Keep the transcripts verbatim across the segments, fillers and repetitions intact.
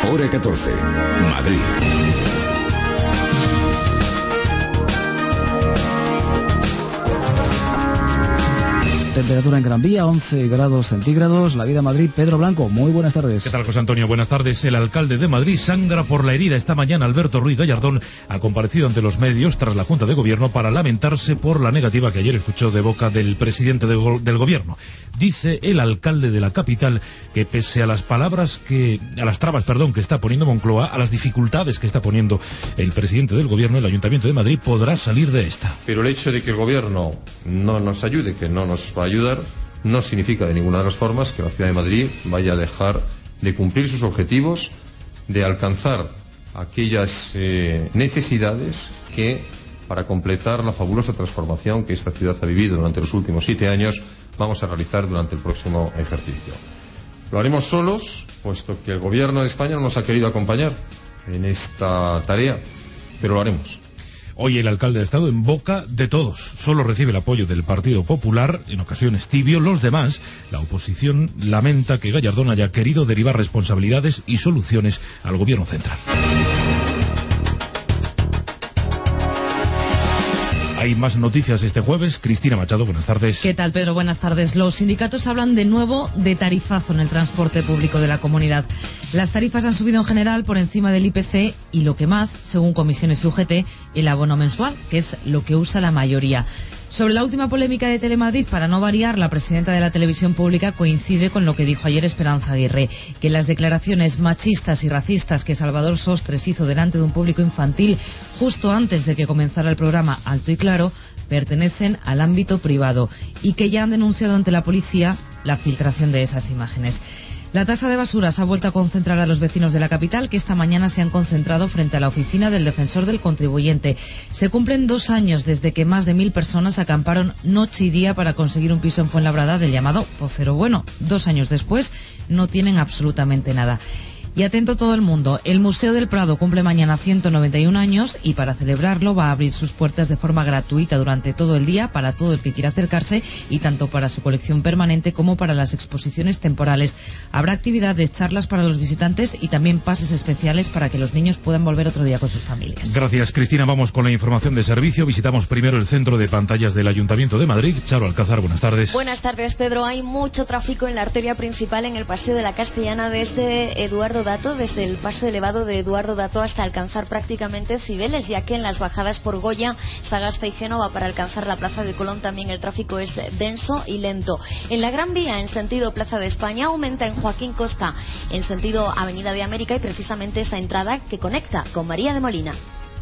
Hora catorce, Madrid. Temperatura en Gran Vía, once grados centígrados. La Vida Madrid, Pedro Blanco, muy buenas tardes. ¿Qué tal, José Antonio? Buenas tardes. El alcalde de Madrid sangra por la herida. Esta mañana Alberto Ruiz Gallardón ha comparecido ante los medios tras la Junta de Gobierno para lamentarse por la negativa que ayer escuchó de boca del presidente de go- del Gobierno. Dice el alcalde de la capital que pese a las palabras que, a las trabas, perdón, que está poniendo Moncloa, a las dificultades que está poniendo el presidente del Gobierno, el Ayuntamiento de Madrid podrá salir de esta. Pero el hecho de que el Gobierno no nos ayude, que no nos va a ayudar, no significa de ninguna de las formas que la ciudad de Madrid vaya a dejar de cumplir sus objetivos, de alcanzar aquellas eh, necesidades que, para completar la fabulosa transformación que esta ciudad ha vivido durante los últimos siete años, vamos a realizar durante el próximo ejercicio. Lo haremos solos, puesto que el Gobierno de España no nos ha querido acompañar en esta tarea, pero lo haremos. Hoy el alcalde ha estado en boca de todos. Solo recibe el apoyo del Partido Popular, en ocasiones tibio. Los demás, la oposición, lamenta que Gallardón haya querido derivar responsabilidades y soluciones al Gobierno central. Hay más noticias este jueves. Cristina Machado, buenas tardes. ¿Qué tal, Pedro? Buenas tardes. Los sindicatos hablan de nuevo de tarifazo en el transporte público de la comunidad. Las tarifas han subido en general por encima del I P C y lo que más, según comisiones y U G T, el abono mensual, que es lo que usa la mayoría. Sobre la última polémica de Telemadrid, para no variar, la presidenta de la televisión pública coincide con lo que dijo ayer Esperanza Aguirre, que las declaraciones machistas y racistas que Salvador Sostres hizo delante de un público infantil justo antes de que comenzara el programa Alto y Claro pertenecen al ámbito privado y que ya han denunciado ante la policía la filtración de esas imágenes. La tasa de basuras ha vuelto a concentrar a los vecinos de la capital, que esta mañana se han concentrado frente a la oficina del Defensor del Contribuyente. Se cumplen dos años desde que más de mil personas acamparon noche y día para conseguir un piso en Fuenlabrada del llamado Pocero Bueno. Dos años después no tienen absolutamente nada. Y atento todo el mundo, el Museo del Prado cumple mañana ciento noventa y un años y para celebrarlo va a abrir sus puertas de forma gratuita durante todo el día para todo el que quiera acercarse y tanto para su colección permanente como para las exposiciones temporales. Habrá actividades, charlas para los visitantes y también pases especiales para que los niños puedan volver otro día con sus familias. Gracias, Cristina. Vamos con la información de servicio. Visitamos primero el centro de pantallas del Ayuntamiento de Madrid. Charo Alcázar, buenas tardes. Buenas tardes, Pedro. Hay mucho tráfico en la arteria principal en el Paseo de la Castellana desde Eduardo Dato, desde el paso elevado de Eduardo Dato hasta alcanzar prácticamente Cibeles, ya que en las bajadas por Goya, Sagasta y Génova para alcanzar la Plaza de Colón también el tráfico es denso y lento. En la Gran Vía, en sentido Plaza de España, aumenta en Joaquín Costa en sentido Avenida de América y precisamente esa entrada que conecta con María de Molina.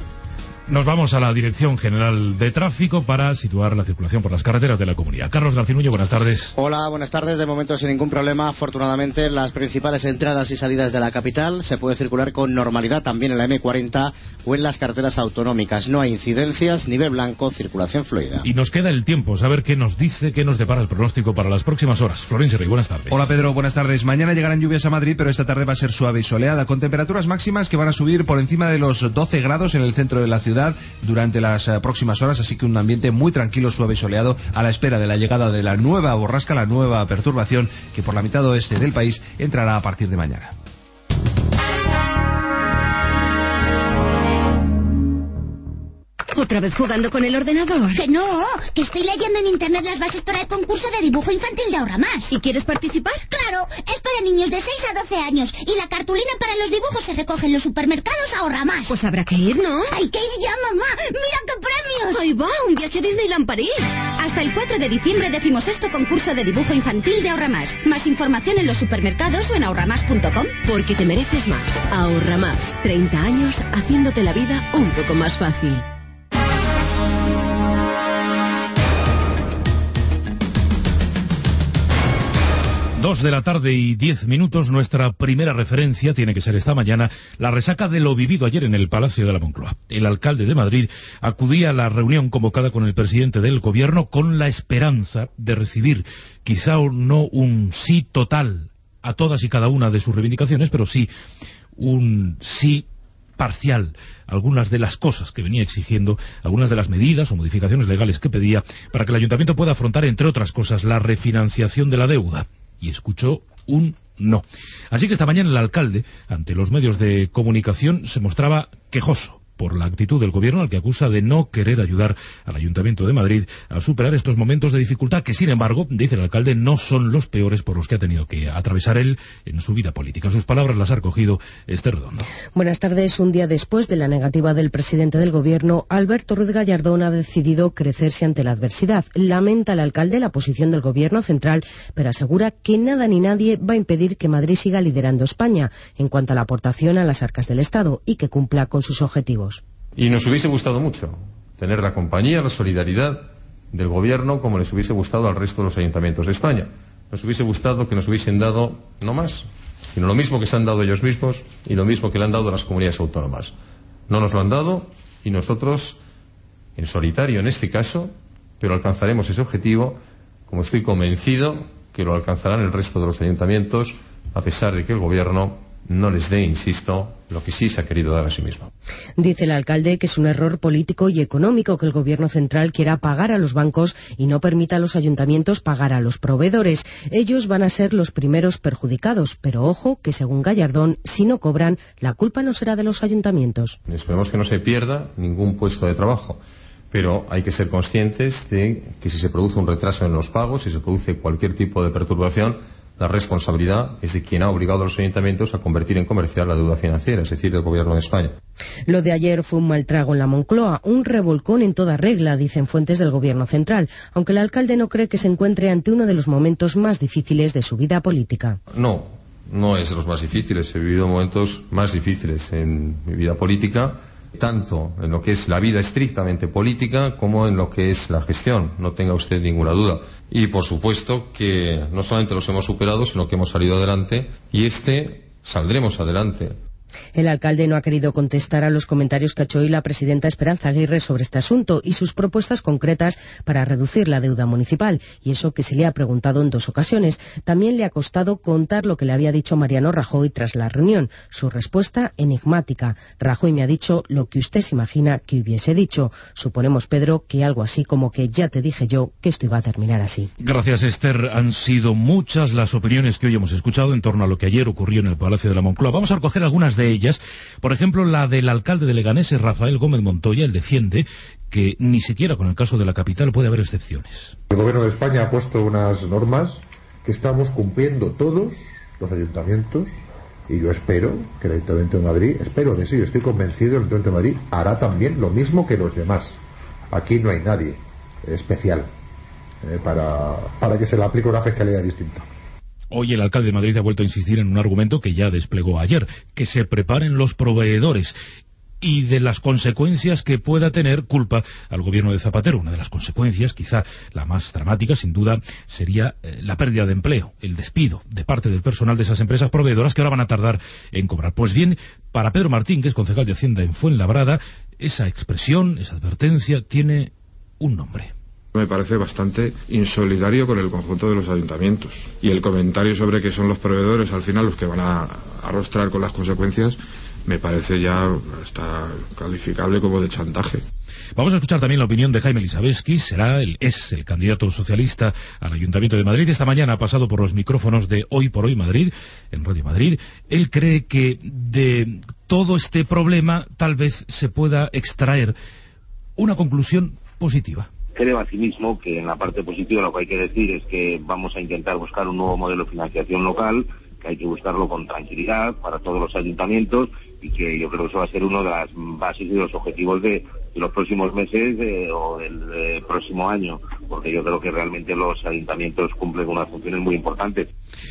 Nos vamos a la Dirección General de Tráfico para situar la circulación por las carreteras de la comunidad. Carlos Garcinuño, buenas tardes. Hola, buenas tardes. De momento sin ningún problema. Afortunadamente, las principales entradas y salidas de la capital se puede circular con normalidad también en la eme cuarenta o en las carreteras autonómicas. No hay incidencias, nivel blanco, circulación fluida. Y nos queda el tiempo, saber qué nos dice, qué nos depara el pronóstico para las próximas horas. Florencia Rey, buenas tardes. Hola, Pedro, buenas tardes. Mañana llegarán lluvias a Madrid, pero esta tarde va a ser suave y soleada, con temperaturas máximas que van a subir por encima de los doce grados en el centro de la ciudad durante las uh, próximas horas, así que un ambiente muy tranquilo, suave y soleado a la espera de la llegada de la nueva borrasca, la nueva perturbación que por la mitad oeste del país entrará a partir de mañana. ¿Otra vez jugando con el ordenador? Que no, que estoy leyendo en internet las bases para el concurso de dibujo infantil de Ahorramás. ¿Y quieres participar? Claro, es para niños de seis a doce años y la cartulina para los dibujos se recoge en los supermercados Ahorramás. Pues habrá que ir, ¿no? Hay que ir ya, mamá. ¡Mira qué premios! ¡Ahí va! ¡Un viaje a Disneyland París! Hasta el cuatro de diciembre decimosexto concurso de dibujo infantil de Ahorramás. Más información en los supermercados o en ahorramás punto com. Porque te mereces más. Ahorramás. treinta años haciéndote la vida un poco más fácil. Dos de la tarde y diez minutos, nuestra primera referencia tiene que ser esta mañana, la resaca de lo vivido ayer en el Palacio de la Moncloa. El alcalde de Madrid acudía a la reunión convocada con el presidente del Gobierno con la esperanza de recibir quizá no un sí total a todas y cada una de sus reivindicaciones, pero sí un sí parcial, algunas de las cosas que venía exigiendo, algunas de las medidas o modificaciones legales que pedía para que el ayuntamiento pueda afrontar, entre otras cosas, la refinanciación de la deuda. Y escuchó un no. Así que esta mañana el alcalde, ante los medios de comunicación, se mostraba quejoso por la actitud del gobierno, al que acusa de no querer ayudar al Ayuntamiento de Madrid a superar estos momentos de dificultad que, sin embargo, dice el alcalde, no son los peores por los que ha tenido que atravesar él en su vida política. Sus palabras las ha recogido Esther Redondo. Buenas tardes. Un día después de la negativa del presidente del gobierno, Alberto Ruiz Gallardón ha decidido crecerse ante la adversidad. Lamenta el alcalde la posición del gobierno central, pero asegura que nada ni nadie va a impedir que Madrid siga liderando España en cuanto a la aportación a las arcas del Estado y que cumpla con sus objetivos. Y nos hubiese gustado mucho tener la compañía, la solidaridad del gobierno, como les hubiese gustado al resto de los ayuntamientos de España. Nos hubiese gustado que nos hubiesen dado, no más, sino lo mismo que se han dado ellos mismos y lo mismo que le han dado a las comunidades autónomas. No nos lo han dado y nosotros, en solitario en este caso, pero alcanzaremos ese objetivo, como estoy convencido que lo alcanzarán el resto de los ayuntamientos, a pesar de que el gobierno no les dé, insisto, lo que sí se ha querido dar a sí mismo. Dice el alcalde que es un error político y económico que el gobierno central quiera pagar a los bancos y no permita a los ayuntamientos pagar a los proveedores. Ellos van a ser los primeros perjudicados, pero ojo que según Gallardón, si no cobran, la culpa no será de los ayuntamientos. Esperemos que no se pierda ningún puesto de trabajo, pero hay que ser conscientes de que si se produce un retraso en los pagos, si se produce cualquier tipo de perturbación, la responsabilidad es de quien ha obligado a los ayuntamientos a convertir en comercial la deuda financiera, es decir, del gobierno de España. Lo de ayer fue un mal trago en la Moncloa, un revolcón en toda regla, dicen fuentes del gobierno central, aunque el alcalde no cree que se encuentre ante uno de los momentos más difíciles de su vida política. No, no es de los más difíciles. He vivido momentos más difíciles en mi vida política, tanto en lo que es la vida estrictamente política como en lo que es la gestión, no tenga usted ninguna duda. Y por supuesto que no solamente los hemos superado, sino que hemos salido adelante y este saldremos adelante. El alcalde no ha querido contestar a los comentarios que ha hecho hoy la presidenta Esperanza Aguirre sobre este asunto y sus propuestas concretas para reducir la deuda municipal, y eso que se le ha preguntado en dos ocasiones. También le ha costado contar lo que le había dicho Mariano Rajoy tras la reunión. Su respuesta enigmática. Rajoy me ha dicho lo que usted se imagina que hubiese dicho. Suponemos, Pedro, que algo así como que ya te dije yo que esto iba a terminar así. Gracias, Esther. Han sido muchas las opiniones que hoy hemos escuchado en torno a lo que ayer ocurrió en el Palacio de la Moncloa. Vamos a recoger algunas de de ellas. Por ejemplo, la del alcalde de Leganés, Rafael Gómez Montoya. Él defiende que ni siquiera con el caso de la capital puede haber excepciones. El gobierno de España ha puesto unas normas que estamos cumpliendo todos los ayuntamientos, y yo espero que el Ayuntamiento de Madrid, espero de sí, estoy convencido, el Ayuntamiento de Madrid hará también lo mismo que los demás. Aquí no hay nadie especial eh, para, para que se le aplique una fiscalidad distinta. Hoy el alcalde de Madrid ha vuelto a insistir en un argumento que ya desplegó ayer, que se preparen los proveedores y de las consecuencias que pueda tener culpa al gobierno de Zapatero. Una de las consecuencias, quizá la más dramática, sin duda, sería eh, la pérdida de empleo, el despido de parte del personal de esas empresas proveedoras que ahora van a tardar en cobrar. Pues bien, para Pedro Martín, que es concejal de Hacienda en Fuenlabrada, esa expresión, esa advertencia, tiene un nombre. Me parece bastante insolidario con el conjunto de los ayuntamientos. Y el comentario sobre que son los proveedores al final los que van a arrostrar con las consecuencias me parece ya está calificable como de chantaje. Vamos a escuchar también la opinión de Jaime Elisabetsky. Será el, es el candidato socialista al Ayuntamiento de Madrid. Esta mañana ha pasado por los micrófonos de Hoy por Hoy Madrid, en Radio Madrid. Él cree que de todo este problema tal vez se pueda extraer una conclusión positiva. Creo asimismo que en la parte positiva lo que hay que decir es que vamos a intentar buscar un nuevo modelo de financiación local, que hay que buscarlo con tranquilidad para todos los ayuntamientos y que yo creo que eso va a ser uno de las bases y de los objetivos de, de los próximos meses eh, o del eh, próximo año, porque yo creo que realmente los ayuntamientos cumplen unas funciones muy importantes.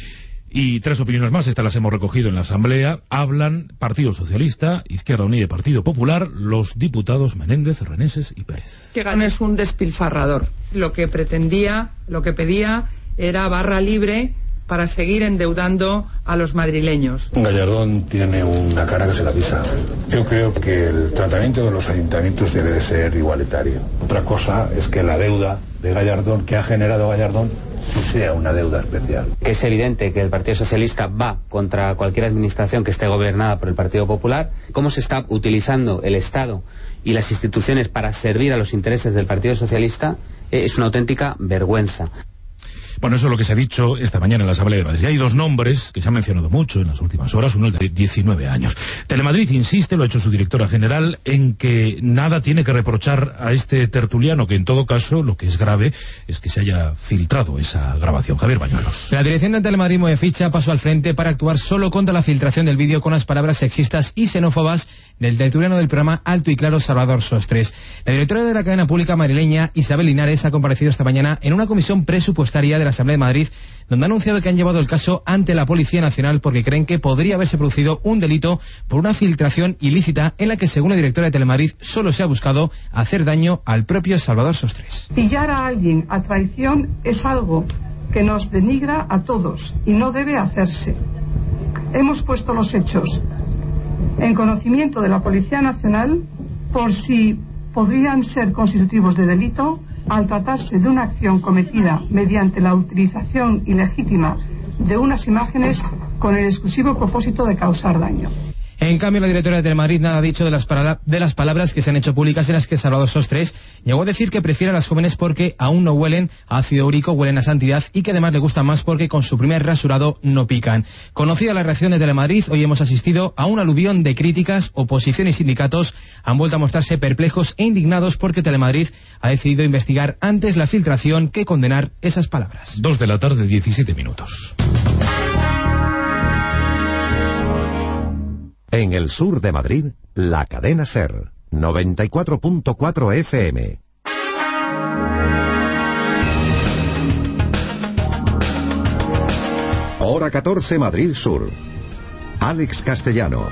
Y tres opiniones más, estas las hemos recogido en la Asamblea. Hablan Partido Socialista, Izquierda Unida y Partido Popular, los diputados Menéndez, Reneses y Pérez. Que Gallardón es un despilfarrador. Lo que pretendía, lo que pedía era barra libre para seguir endeudando a los madrileños. Gallardón tiene una cara que se la pisa. Yo creo que el tratamiento de los ayuntamientos debe de ser igualitario. Otra cosa es que la deuda de Gallardón, que ha generado Gallardón, sea una deuda especial. Que es evidente que el Partido Socialista va contra cualquier administración que esté gobernada por el Partido Popular. Cómo se está utilizando el Estado y las instituciones para servir a los intereses del Partido Socialista eh, es una auténtica vergüenza. Bueno, eso es lo que se ha dicho esta mañana en la Asamblea de Madrid. Y hay dos nombres que se han mencionado mucho en las últimas horas, uno de diecinueve años. Telemadrid insiste, lo ha hecho su directora general, en que nada tiene que reprochar a este tertuliano, que en todo caso lo que es grave es que se haya filtrado esa grabación. Javier Bañuelos. La dirección de Telemadrid mueve ficha, paso al frente para actuar solo contra la filtración del vídeo con las palabras sexistas y xenófobas del tertuliano del programa Alto y Claro, Salvador Sostres. La directora de la cadena pública madrileña, Isabel Linares, ha comparecido esta mañana en una comisión presupuestaria de la Asamblea de Madrid, donde ha anunciado que han llevado el caso ante la Policía Nacional porque creen que podría haberse producido un delito por una filtración ilícita en la que, según la directora de Telemadrid, solo se ha buscado hacer daño al propio Salvador Sostres. Pillar a alguien a traición es algo que nos denigra a todos y no debe hacerse. Hemos puesto los hechos en conocimiento de la Policía Nacional por si podrían ser constitutivos de delito al tratarse de una acción cometida mediante la utilización ilegítima de unas imágenes con el exclusivo propósito de causar daño. En cambio, la directora de Telemadrid nada ha dicho de las, de las palabras que se han hecho públicas en las que Salvador Sostres llegó a decir que prefiere a las jóvenes porque aún no huelen a ácido úrico, huelen a santidad y que además le gustan más porque con su primer rasurado no pican. Conocida la reacción de Telemadrid, hoy hemos asistido a un aluvión de críticas, oposición y sindicatos han vuelto a mostrarse perplejos e indignados porque Telemadrid ha decidido investigar antes la filtración que condenar esas palabras. Dos de la tarde, diecisiete minutos. En el sur de Madrid, la cadena SER, noventa y cuatro punto cuatro F M. Hora catorce, Madrid Sur. Alex Castellano.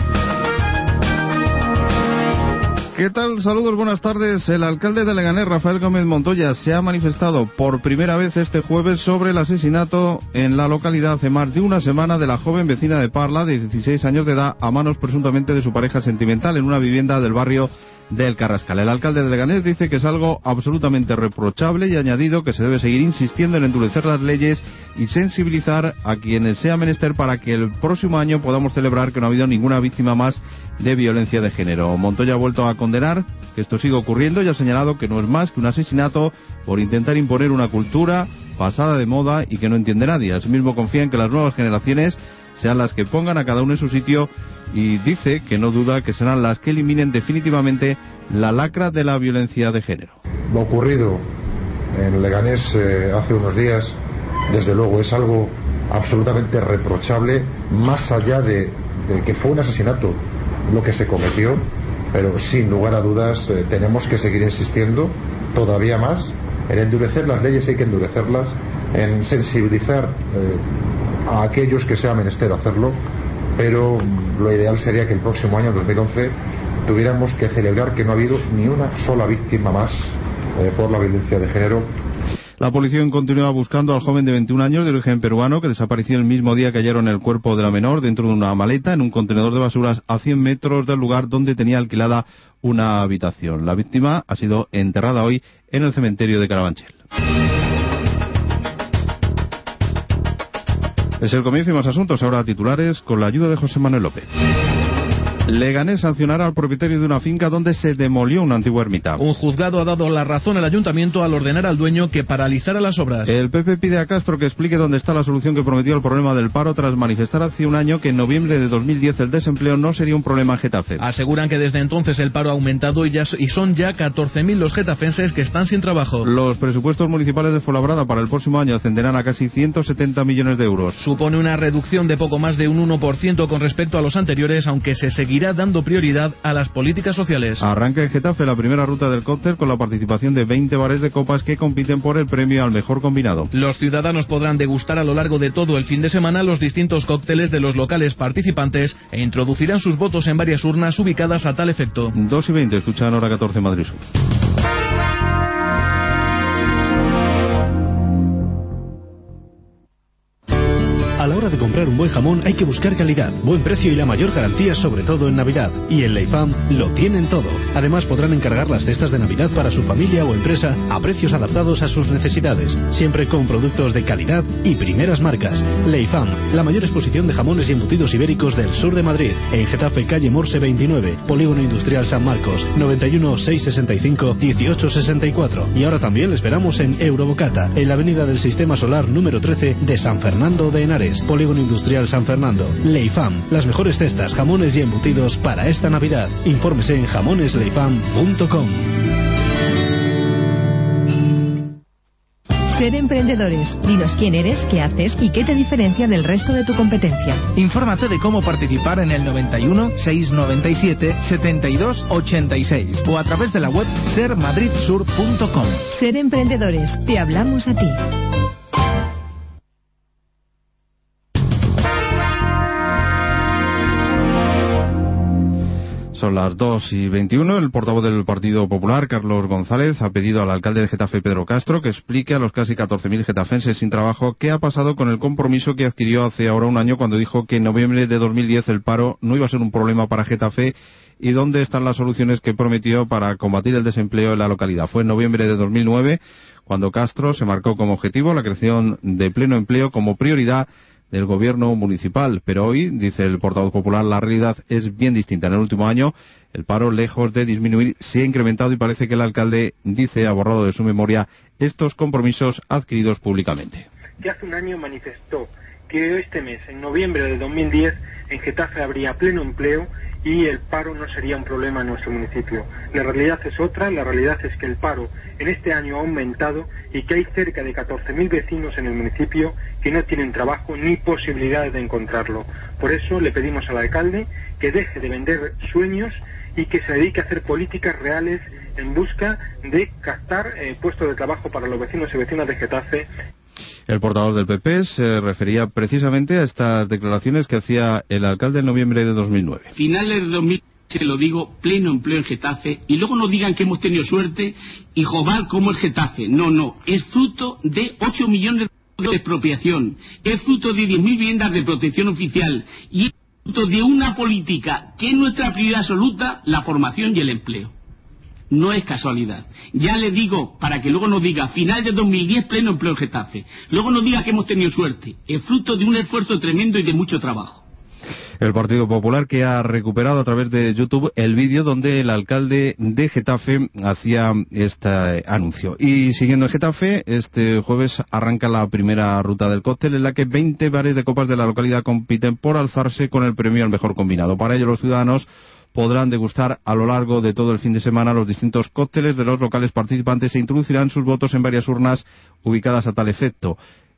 ¿Qué tal? Saludos, buenas tardes. El alcalde de Leganés, Rafael Gómez Montoya, se ha manifestado por primera vez este jueves sobre el asesinato en la localidad hace más de una semana de la joven vecina de Parla, de dieciséis años de edad, a manos presuntamente de su pareja sentimental en una vivienda del barrio del Carrascal. El alcalde de Leganés dice que es algo absolutamente reprochable y ha añadido que se debe seguir insistiendo en endurecer las leyes y sensibilizar a quienes sea menester para que el próximo año podamos celebrar que no ha habido ninguna víctima más de violencia de género. Montoya ha vuelto a condenar que esto siga ocurriendo y ha señalado que no es más que un asesinato por intentar imponer una cultura pasada de moda y que no entiende nadie. Asimismo confía en que las nuevas generaciones sean las que pongan a cada uno en su sitio y dice que no duda que serán las que eliminen definitivamente la lacra de la violencia de género. Lo ocurrido en Leganés eh, hace unos días, desde luego, es algo absolutamente reprochable, más allá de, de que fue un asesinato lo que se cometió, pero sin lugar a dudas eh, tenemos que seguir insistiendo todavía más en endurecer las leyes, hay que endurecerlas, en sensibilizar eh, a aquellos que sea menester hacerlo, pero lo ideal sería que el próximo año, dos mil once, tuviéramos que celebrar que no ha habido ni una sola víctima más eh, por la violencia de género. La policía continúa buscando al joven de veintiún años de origen peruano que desapareció el mismo día que hallaron el cuerpo de la menor dentro de una maleta en un contenedor de basuras a cien metros del lugar donde tenía alquilada una habitación. La víctima ha sido enterrada hoy en el cementerio de Carabanchel. Es el comienzo y más asuntos, ahora titulares, con la ayuda de José Manuel López. Leganés sancionará al propietario de una finca donde se demolió una antigua ermita. Un juzgado ha dado la razón al ayuntamiento al ordenar al dueño que paralizara las obras. El P P pide a Castro que explique dónde está la solución que prometió al problema del paro tras manifestar hace un año que en noviembre de dos mil diez el desempleo no sería un problema en Getafe. Aseguran que desde entonces el paro ha aumentado y, ya, y son ya catorce mil los getafenses que están sin trabajo. Los presupuestos municipales de Fuenlabrada para el próximo año ascenderán a casi ciento setenta millones de euros. Supone una reducción de poco más de un uno por ciento con respecto a los anteriores, aunque se seguirá dando prioridad a las políticas sociales. Arranca en Getafe la primera ruta del cóctel con la participación de veinte bares de copas que compiten por el premio al mejor combinado. Los ciudadanos podrán degustar a lo largo de todo el fin de semana los distintos cócteles de los locales participantes e introducirán sus votos en varias urnas ubicadas a tal efecto. dos y veinte, escuchan Hora catorce Madrid Sur. A la hora hora de comprar un buen jamón hay que buscar calidad, buen precio y la mayor garantía, sobre todo en Navidad. Y en Leifam lo tienen todo. Además podrán encargar las cestas de Navidad para su familia o empresa a precios adaptados a sus necesidades, siempre con productos de calidad y primeras marcas. Leifam, la mayor exposición de jamones y embutidos ibéricos del sur de Madrid, en Getafe, calle Morse veintinueve, Polígono Industrial San Marcos, noventa y uno, seiscientos sesenta y cinco, dieciocho sesenta y cuatro. Y ahora también le esperamos en Eurobocata, en la avenida del Sistema Solar número trece de San Fernando de Henares, Polígono Industrial San Fernando. Leifam, las mejores cestas, jamones y embutidos para esta Navidad. Infórmese en jamones leifam punto com. Ser emprendedores. Dinos quién eres, qué haces y qué te diferencia del resto de tu competencia. Infórmate de cómo participar en el noventa y uno, seiscientos noventa y siete, setenta y dos ochenta y seis o a través de la web ser madrid sur punto com. Ser emprendedores. Te hablamos a ti. Son las dos y veintiuno. El portavoz del Partido Popular, Carlos González, ha pedido al alcalde de Getafe, Pedro Castro, que explique a los casi catorce mil getafenses sin trabajo qué ha pasado con el compromiso que adquirió hace ahora un año cuando dijo que en noviembre de dos mil diez el paro no iba a ser un problema para Getafe, y dónde están las soluciones que prometió para combatir el desempleo en la localidad. Fue en noviembre de dos mil nueve cuando Castro se marcó como objetivo la creación de pleno empleo como prioridad del gobierno municipal, pero hoy, dice el portavoz popular, la realidad es bien distinta. En el último año, el paro, lejos de disminuir, se ha incrementado y parece que el alcalde, dice, ha borrado de su memoria estos compromisos adquiridos públicamente. Que hace un año manifestó que este mes, en noviembre de dos mil diez, en Getafe habría pleno empleo y el paro no sería un problema en nuestro municipio. La realidad es otra, la realidad es que el paro en este año ha aumentado y que hay cerca de catorce mil vecinos en el municipio que no tienen trabajo ni posibilidades de encontrarlo. Por eso le pedimos al alcalde que deje de vender sueños y que se dedique a hacer políticas reales en busca de captar eh, puestos de trabajo para los vecinos y vecinas de Getafe. El portavoz del P P se refería precisamente a estas declaraciones que hacía el alcalde en noviembre de dos mil nueve. Finales de dos mil, se lo digo, pleno empleo en Getafe, y luego no digan que hemos tenido suerte y joval como el Getafe. No, no, es fruto de ocho millones de expropiación, es fruto de diez mil viviendas de protección oficial y es fruto de una política que es nuestra prioridad absoluta, la formación y el empleo. No es casualidad. Ya le digo, para que luego no diga, final de dos mil diez, pleno empleo en Getafe. Luego no diga que hemos tenido suerte. Es fruto de un esfuerzo tremendo y de mucho trabajo. El Partido Popular, que ha recuperado a través de YouTube el vídeo donde el alcalde de Getafe hacía este anuncio. Y siguiendo en Getafe, este jueves arranca la primera ruta del cóctel, en la que veinte bares de copas de la localidad compiten por alzarse con el premio al mejor combinado. Para ello, los ciudadanos podrán degustar a lo largo de todo el fin de semana los distintos cócteles de los locales participantes e introducirán sus votos en varias urnas ubicadas a tal efecto.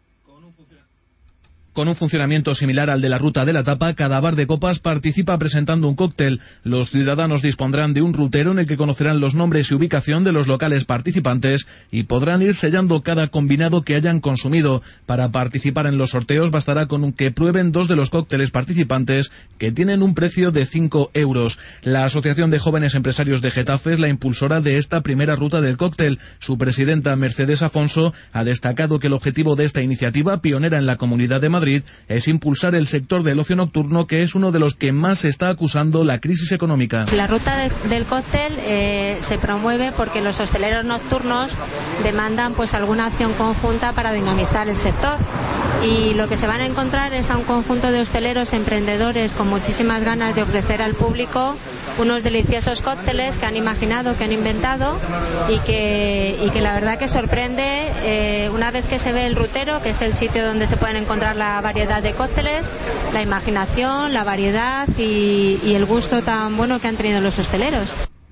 Con un funcionamiento similar al de la ruta de la tapa, cada bar de copas participa presentando un cóctel. Los ciudadanos dispondrán de un rutero en el que conocerán los nombres y ubicación de los locales participantes y podrán ir sellando cada combinado que hayan consumido. Para participar en los sorteos bastará con que prueben dos de los cócteles participantes que tienen un precio de cinco euros. La Asociación de Jóvenes Empresarios de Getafe es la impulsora de esta primera ruta del cóctel. Su presidenta, Mercedes Afonso, ha destacado que el objetivo de esta iniciativa, pionera en la Comunidad de Madrid, Madrid es impulsar el sector del ocio nocturno, que es uno de los que más está acusando la crisis económica. La ruta de, del cóctel eh, se promueve porque los hosteleros nocturnos demandan pues alguna acción conjunta para dinamizar el sector, y lo que se van a encontrar es a un conjunto de hosteleros emprendedores con muchísimas ganas de ofrecer al público unos deliciosos cócteles que han imaginado, que han inventado y que, y que la verdad que sorprende eh, una vez que se ve el rutero, que es el sitio donde se pueden encontrar la variedad de cócteles, la imaginación, la variedad y, y el gusto tan bueno que han tenido los hosteleros.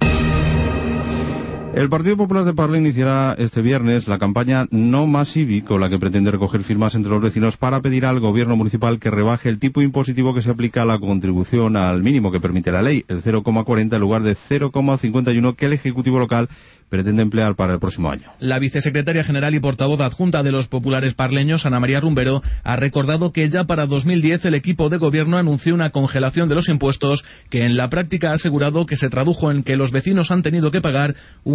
El Partido Popular de Parla iniciará este viernes la campaña No Más I B I, con la que pretende recoger firmas entre los vecinos para pedir al gobierno municipal que rebaje el tipo impositivo que se aplica a la contribución al mínimo que permite la ley, el cero coma cuarenta en lugar de cero coma cincuenta y uno que el Ejecutivo local pretende emplear para el próximo año. La vicesecretaria general y portavoz adjunta de los populares parleños, Ana María Rumbero, ha recordado que ya para dos mil diez el equipo de gobierno anunció una congelación de los impuestos que en la práctica ha asegurado que se tradujo en que los vecinos han tenido que pagar un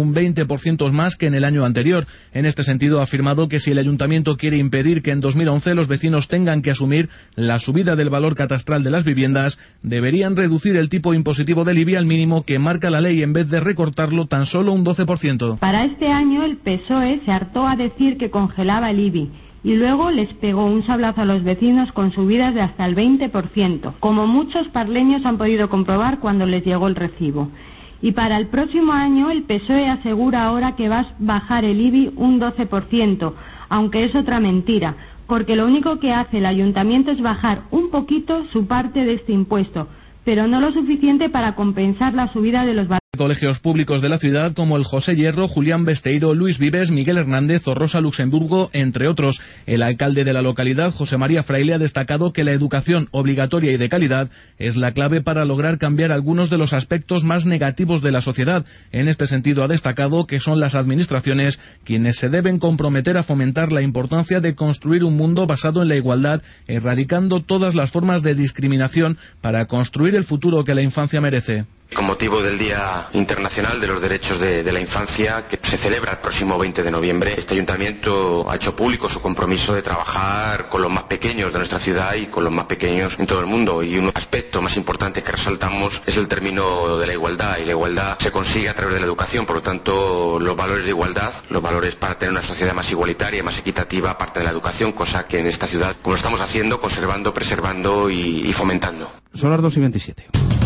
un veinte por ciento más que en el año anterior. En este sentido, ha afirmado que si el ayuntamiento quiere impedir que en dos mil once los vecinos tengan que asumir la subida del valor catastral de las viviendas, deberían reducir el tipo impositivo del I B I al mínimo que marca la ley en vez de recortarlo tan solo un doce por ciento. Para este año el P S O E se hartó a decir que congelaba el I B I y luego les pegó un sablazo a los vecinos con subidas de hasta el veinte por ciento, como muchos parleños han podido comprobar cuando les llegó el recibo. Y para el próximo año el P S O E asegura ahora que va a bajar el I B I un doce por ciento, aunque es otra mentira, porque lo único que hace el ayuntamiento es bajar un poquito su parte de este impuesto, pero no lo suficiente para compensar la subida de los valores. Colegios públicos de la ciudad como el José Hierro, Julián Besteiro, Luis Vives, Miguel Hernández o Rosa Luxemburgo, entre otros. El alcalde de la localidad, José María Fraile, ha destacado que la educación obligatoria y de calidad es la clave para lograr cambiar algunos de los aspectos más negativos de la sociedad. En este sentido, ha destacado que son las administraciones quienes se deben comprometer a fomentar la importancia de construir un mundo basado en la igualdad, erradicando todas las formas de discriminación para construir el futuro que la infancia merece. Con motivo del Día Internacional de los Derechos de, de la Infancia, que se celebra el próximo veinte de noviembre, este ayuntamiento ha hecho público su compromiso de trabajar con los más pequeños de nuestra ciudad y con los más pequeños en todo el mundo. Y un aspecto más importante que resaltamos es el término de la igualdad. Y la igualdad se consigue a través de la educación. Por lo tanto, los valores de igualdad, los valores para tener una sociedad más igualitaria, más equitativa, parte de la educación, cosa que en esta ciudad, como lo estamos haciendo, conservando, preservando y, y fomentando. Son las dos y veintisiete.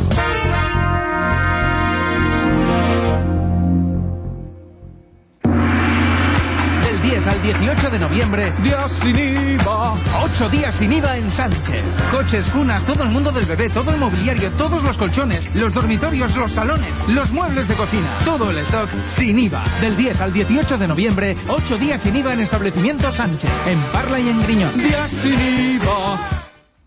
Al dieciocho de noviembre, días sin I V A. Ocho días sin I V A en Sánchez. Coches, cunas, todo el mundo del bebé, todo el mobiliario, todos los colchones, los dormitorios, los salones, los muebles de cocina, todo el stock sin I V A. Del diez al dieciocho de noviembre, ocho días sin I V A en establecimiento Sánchez, en Parla y en Griñón. Días sin I V A.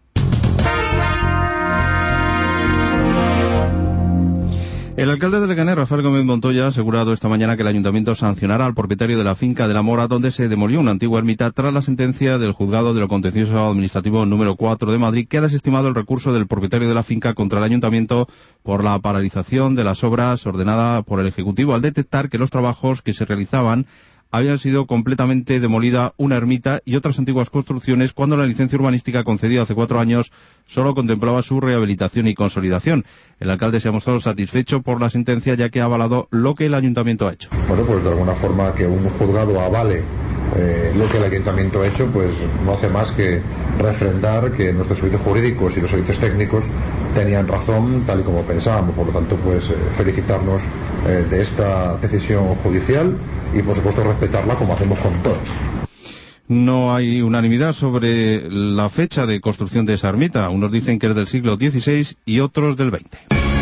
El alcalde de Leganés, Rafael Gómez Montoya, ha asegurado esta mañana que el ayuntamiento sancionará al propietario de la finca de la Mora, donde se demolió una antigua ermita, tras la sentencia del juzgado de lo contencioso administrativo número cuatro de Madrid, que ha desestimado el recurso del propietario de la finca contra el ayuntamiento por la paralización de las obras ordenada por el Ejecutivo, al detectar que los trabajos que se realizaban habían sido completamente demolida una ermita y otras antiguas construcciones, cuando la licencia urbanística concedida hace cuatro años solo contemplaba su rehabilitación y consolidación. El alcalde se ha mostrado satisfecho por la sentencia, ya que ha avalado lo que el ayuntamiento ha hecho. Bueno, pues de alguna forma que un juzgado avale eh, lo que el ayuntamiento ha hecho, pues no hace más que refrendar que nuestros servicios jurídicos y los servicios técnicos tenían razón, tal y como pensábamos. Por lo tanto, pues eh, felicitarnos eh, de esta decisión judicial y, por supuesto, respetarla como hacemos con todos. No hay unanimidad sobre la fecha de construcción de esa ermita. Unos dicen que es del siglo dieciséis y otros del veinte.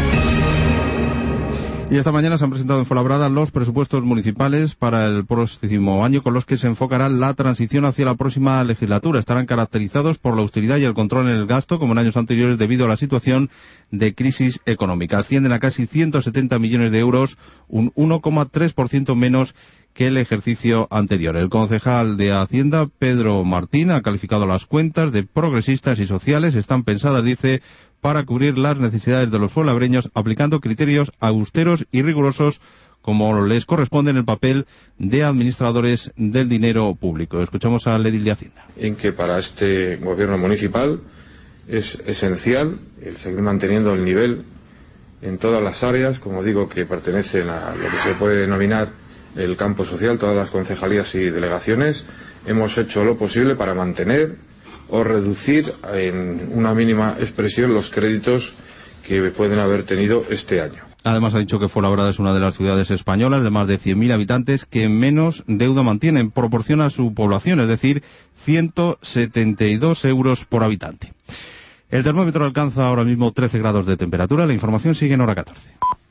Y esta mañana se han presentado en Fuenlabrada los presupuestos municipales para el próximo año, con los que se enfocará la transición hacia la próxima legislatura. Estarán caracterizados por la austeridad y el control en el gasto, como en años anteriores, debido a la situación de crisis económica. Ascienden a casi ciento setenta millones de euros, un uno coma tres por ciento menos que el ejercicio anterior. El concejal de Hacienda, Pedro Martín, ha calificado las cuentas de progresistas y sociales. Están pensadas, dice, para cubrir las necesidades de los fuenlabreños, aplicando criterios austeros y rigurosos, como les corresponde en el papel de administradores del dinero público. Escuchamos al edil de Hacienda. En que para este gobierno municipal es esencial el seguir manteniendo el nivel en todas las áreas, como digo, que pertenecen a lo que se puede denominar el campo social, todas las concejalías y delegaciones. Hemos hecho lo posible para mantener o reducir en una mínima expresión los créditos que pueden haber tenido este año. Además, ha dicho que Fuenlabrada es una de las ciudades españolas de más de cien mil habitantes que menos deuda mantiene en proporción a su población, es decir, ciento setenta y dos euros por habitante. El termómetro alcanza ahora mismo trece grados de temperatura. La información sigue en hora catorce.